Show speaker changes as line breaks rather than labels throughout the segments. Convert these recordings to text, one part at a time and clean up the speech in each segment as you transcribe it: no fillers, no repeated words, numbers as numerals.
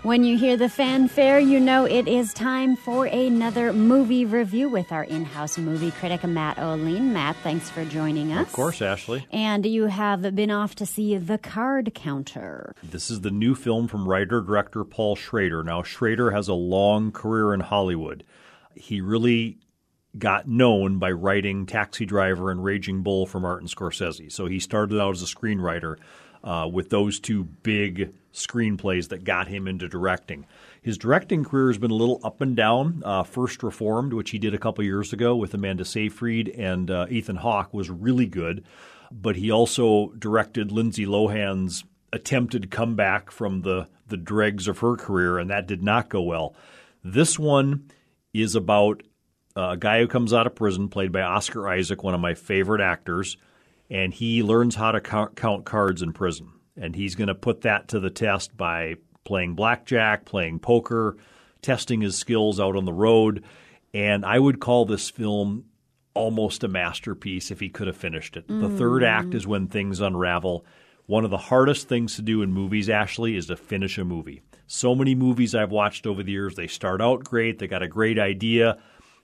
When you hear the fanfare, you know it is time for another movie review with our in-house movie critic, Matt O'Lean. Matt, thanks for joining us.
Of course, Ashley.
And you have been off to see The Card Counter.
This is the new film from writer-director Paul Schrader. Now, Schrader has a long career in Hollywood. He really got known by writing Taxi Driver and Raging Bull for Martin Scorsese. So he started out as a screenwriter with those two big screenplays that got him into directing. His directing career has been a little up and down. First Reformed, which he did a couple years ago with Amanda Seyfried and Ethan Hawke, was really good. But he also directed Lindsay Lohan's attempted comeback from the dregs of her career, and that did not go well. This one is about a guy who comes out of prison, played by Oscar Isaac, one of my favorite actors, and he learns how to count cards in prison. And he's going to put that to the test by playing blackjack, playing poker, testing his skills out on the road. And I would call this film almost a masterpiece if he could have finished it. The third act is when things unravel. One of the hardest things to do in movies, Ashley, is to finish a movie. So many movies I've watched over the years, they start out great, they got a great idea,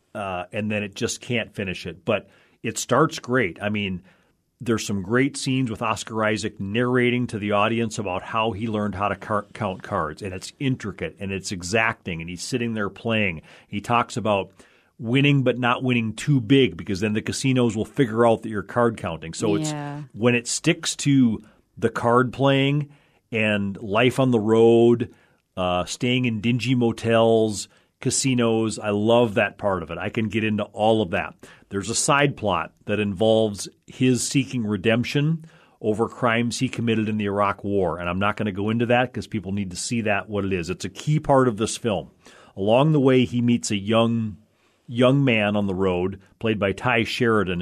and then it just can't finish it. But it starts great. I mean, there's some great scenes with Oscar Isaac narrating to the audience about how he learned how to count cards, and it's intricate and it's exacting, and he's sitting there playing. He talks about winning but not winning too big because then the casinos will figure out that you're card counting. So it's when it sticks to the card playing and life on the road, staying in dingy motels, casinos, I love that part of it. I can get into all of that. There's a side plot that involves his seeking redemption over crimes he committed in the Iraq War, and I'm not going to go into that because people need to see that, what it is. It's a key part of this film. Along the way, he meets a young man on the road, played by Ty Sheridan,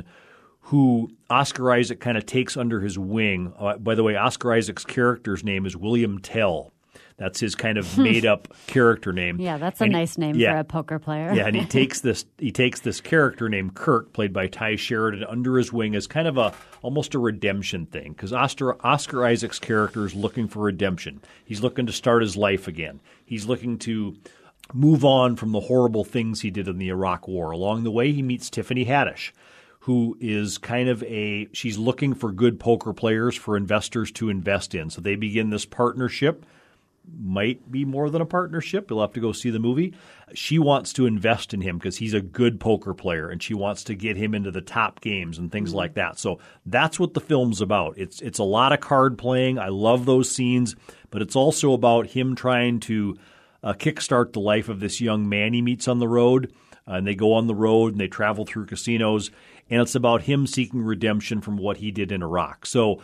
who Oscar Isaac kind of takes under his wing. By the way, Oscar Isaac's character's name is William Tell. That's his kind of made-up character name.
Yeah, that's a nice name for a poker player.
Yeah, and he takes this character named Kirk, played by Ty Sheridan, under his wing as kind of almost a redemption thing, because Oscar Isaac's character is looking for redemption. He's looking to start his life again. He's looking to move on from the horrible things he did in the Iraq War. Along the way, he meets Tiffany Haddish, who is kind of she's looking for good poker players for investors to invest in. So they begin this partnership. Might be more than a partnership. You'll have to go see the movie. She wants to invest in him because he's a good poker player, and she wants to get him into the top games and things like that. So that's what the film's about. It's a lot of card playing. I love those scenes, but it's also about him trying to kickstart the life of this young man he meets on the road. And they go on the road and they travel through casinos, and it's about him seeking redemption from what he did in Iraq. So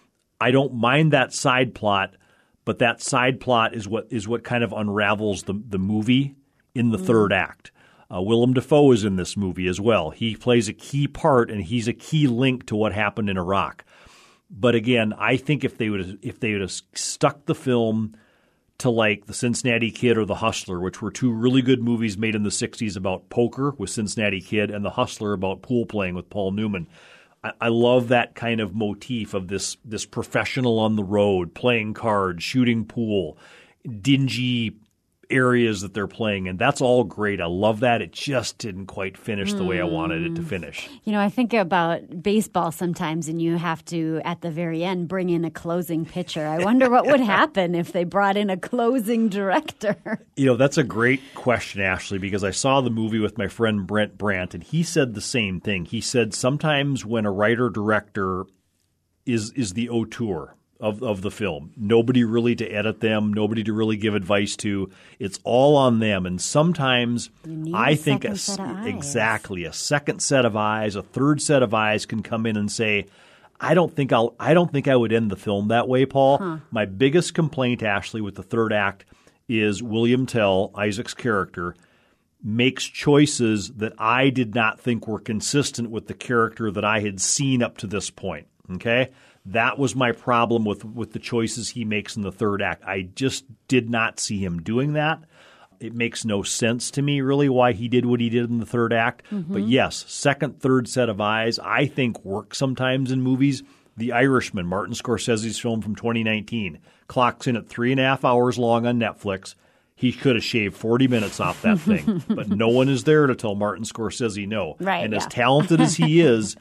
I don't mind that side plot. But that side plot is what kind of unravels the movie in the third act. Willem Dafoe is in this movie as well. He plays a key part, and he's a key link to what happened in Iraq. But again, I think if they would have stuck the film to like The Cincinnati Kid or The Hustler, which were two really good movies made in the 60s about poker with Cincinnati Kid, and The Hustler about pool playing with Paul Newman, I love that kind of motif of this professional on the road, playing cards, shooting pool, dingy areas that they're playing, and that's all great. I love that. It just didn't quite finish the way I wanted it to finish.
You know, I think about baseball sometimes, and you have to, at the very end, bring in a closing pitcher. I wonder what would happen if they brought in a closing director.
You know, that's a great question, Ashley, because I saw the movie with my friend Brent Brandt, and he said the same thing. He said sometimes when a writer-director is the auteur of the film. Nobody really to edit them, nobody to really give advice to. It's all on them. And sometimes I think a second set of eyes, a third set of eyes can come in and say, I don't think I would end the film that way, Paul. My biggest complaint, Ashley, with the third act is William Tell, Isaac's character, makes choices that I did not think were consistent with the character that I had seen up to this point. Okay? That was my problem with the choices he makes in the third act. I just did not see him doing that. It makes no sense to me, really, why he did what he did in the third act. But yes, second, third set of eyes, I think work sometimes in movies. The Irishman, Martin Scorsese's film from 2019, clocks in at 3.5 hours long on Netflix. He could have shaved 40 minutes off that thing, but no one is there to tell Martin Scorsese no.
Right,
and
yeah.
as talented as he is,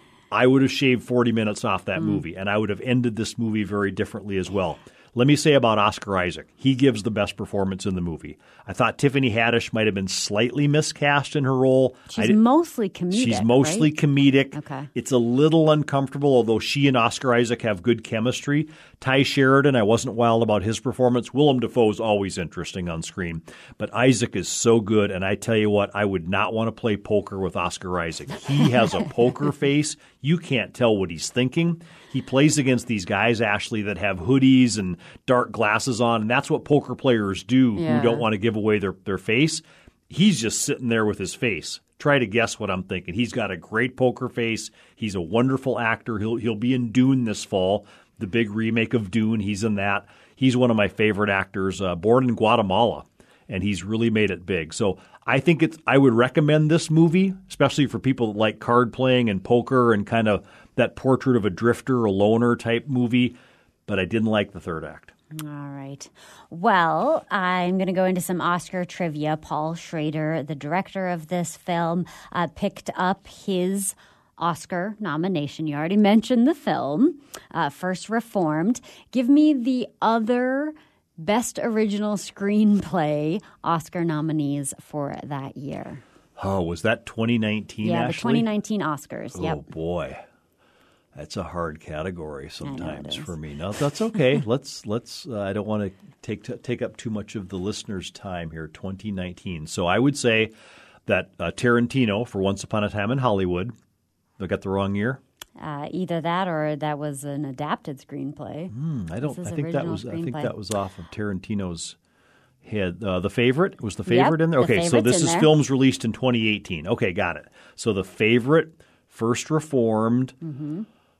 I would have shaved 40 minutes off that movie, and I would have ended this movie very differently as well. Let me say about Oscar Isaac. He gives the best performance in the movie. I thought Tiffany Haddish might have been slightly miscast in her role.
She's mostly comedic.
She's mostly
right?
comedic.
Okay.
It's a little uncomfortable, although she and Oscar Isaac have good chemistry. Ty Sheridan, I wasn't wild about his performance. Willem Dafoe's always interesting on screen. But Isaac is so good, and I tell you what, I would not want to play poker with Oscar Isaac. He has a poker face. You can't tell what he's thinking. He plays against these guys, Ashley, that have hoodies and dark glasses on, and that's what poker players do who don't want to give away their face. He's just sitting there with his face. Try to guess what I'm thinking. He's got a great poker face. He's a wonderful actor. He'll be in Dune this fall, the big remake of Dune. He's in that. He's one of my favorite actors, born in Guatemala, and he's really made it big. So I think I would recommend this movie, especially for people that like card playing and poker and kind of that portrait of a drifter, a loner type movie, but I didn't like the third act.
All right. Well, I'm going to go into some Oscar trivia. Paul Schrader, the director of this film, picked up his Oscar nomination. You already mentioned the film, First Reformed. Give me the other Best Original Screenplay Oscar nominees for that year.
Oh, was that 2019,
Yeah,
Ashley?
the 2019 Oscars.
Oh,
Yep.
boy. That's a hard category sometimes
is.
for me. No, that's okay. let's. I don't want to take up too much of the listeners' time here. 2019. So I would say that Tarantino for Once Upon a Time in Hollywood. I got the wrong year.
Either that or that was an adapted screenplay.
I don't.
This is
I think that
original
was. I think
screenplay.
that was off of Tarantino's head. The Favorite was the Favorite in there.
The
Okay, so
Favorite's
this
in
is
there.
films released in 2018. Okay, got it. So the Favorite, First Reformed.
Mm-hmm.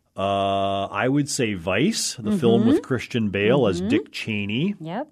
I would say Vice, the film with Christian Bale as Dick Cheney.
Yep.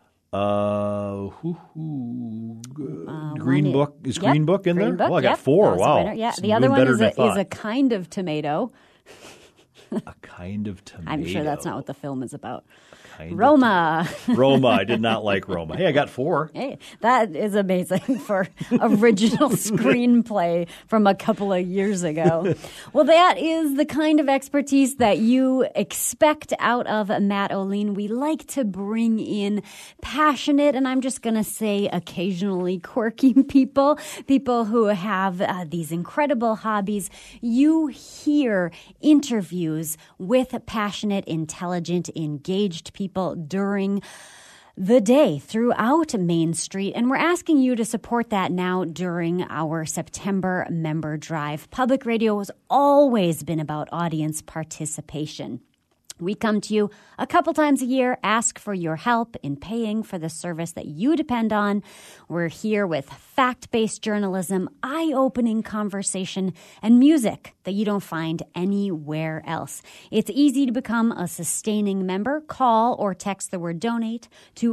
Green Book. Is Green Book in
Green
there?
Book,
Oh, I got
yep.
four.
That was a
Wow.
winner. Yeah.
It's
The other
doing
one
better
is
than I
is
thought.
a kind of tomato.
A kind of tomato.
I'm sure that's not what the film is about.
Kind of
Roma.
Roma. I did not like Roma. Hey, I got four.
Hey, that is amazing for original screenplay from a couple of years ago. Well, that is the kind of expertise that you expect out of Matt O'Lean. We like to bring in passionate, and I'm just going to say occasionally quirky people who have these incredible hobbies. You hear interviews with passionate, intelligent, engaged people during the day throughout Main Street, and we're asking you to support that now during our September member drive. Public radio has always been about audience participation. We come to you a couple times a year, ask for your help in paying for the service that you depend on. We're here with fact-based journalism, eye-opening conversation, and music that you don't find anywhere else. It's easy to become a sustaining member. Call or text the word donate to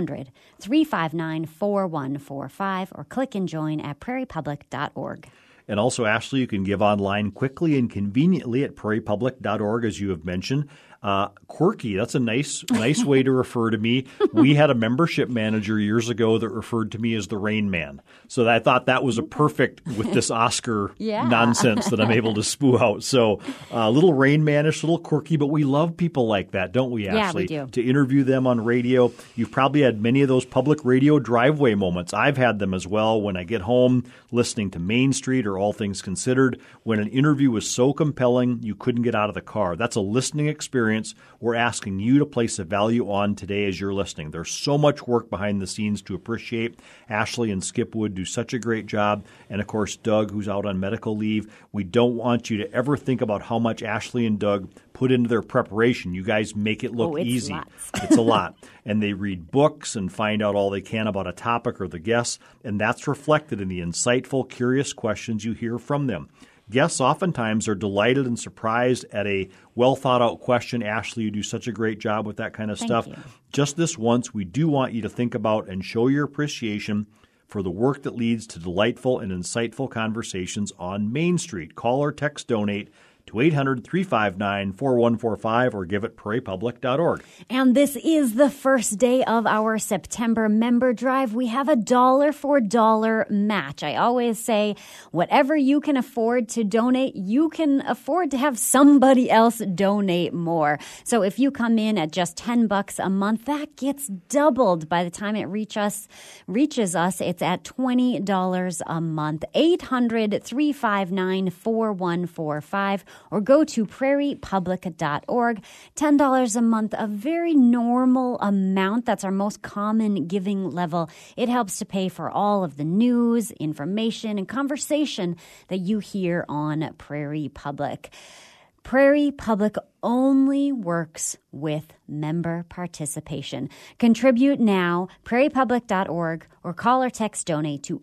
800-359-4145 or click and join at prairiepublic.org.
And also, Ashley, you can give online quickly and conveniently at prairiepublic.org, as you have mentioned. Quirky, that's a nice way to refer to me. We had a membership manager years ago that referred to me as the Rain Man. So I thought that was a perfect with this Oscar nonsense that I'm able to spew out. So a little Rain Man-ish, a little quirky, but we love people like that, don't we, Ashley?
Yeah, we do.
To interview them on radio. You've probably had many of those public radio driveway moments. I've had them as well when I get home listening to Main Street or All Things Considered, when an interview was so compelling you couldn't get out of the car. That's a listening experience we're asking you to place a value on today as you're listening. There's so much work behind the scenes to appreciate. Ashley and Skip Wood do such a great job. And, of course, Doug, who's out on medical leave. We don't want you to ever think about how much Ashley and Doug put into their preparation. You guys make it look easy.
Lots.
It's a lot. And they read books and find out all they can about a topic or the guests. And that's reflected in the insightful, curious questions you hear from them. Guests oftentimes are delighted and surprised at a well-thought-out question. Ashley, you do such a great job with that kind of stuff.
Thank you.
Just this once, we do want you to think about and show your appreciation for the work that leads to delightful and insightful conversations on Main Street. Call or text donate to 800-359-4145 or give at prairiepublic.org.
And this is the first day of our September member drive. We have a $1 for $1 match. I always say whatever you can afford to donate, you can afford to have somebody else donate more. So if you come in at just $10 a month, that gets doubled by the time it reaches us. It's at $20 a month. 800-359-4145 or go to prairiepublic.org. $10 a month, a very normal amount. That's our most common giving level. It helps to pay for all of the news, information, and conversation that you hear on Prairie Public. Prairie Public only works with member participation. Contribute now, prairiepublic.org, or call or text donate to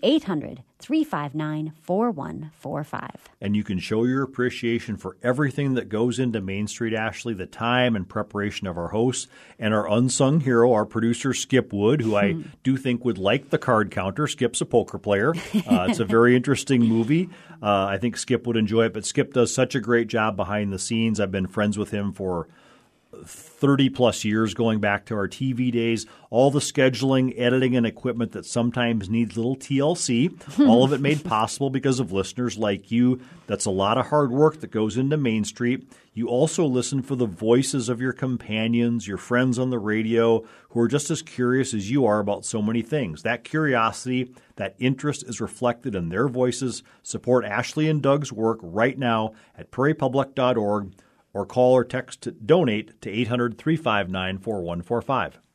800-359-4145.
And you can show your appreciation for everything that goes into Main Street Ashley, the time and preparation of our hosts, and our unsung hero, our producer, Skip Wood, who I do think would like the card counter. Skip's a poker player. It's a very interesting movie. I think Skip would enjoy it, but Skip does such a great job behind the scenes. I've been friends with him for 30-plus years, going back to our TV days. All the scheduling, editing, and equipment that sometimes needs little TLC, all of it made possible because of listeners like you. That's a lot of hard work that goes into Main Street. You also listen for the voices of your companions, your friends on the radio, who are just as curious as you are about so many things. That curiosity, that interest is reflected in their voices. Support Ashley and Doug's work right now at prairiepublic.org. or call or text to donate to 800-359-4145.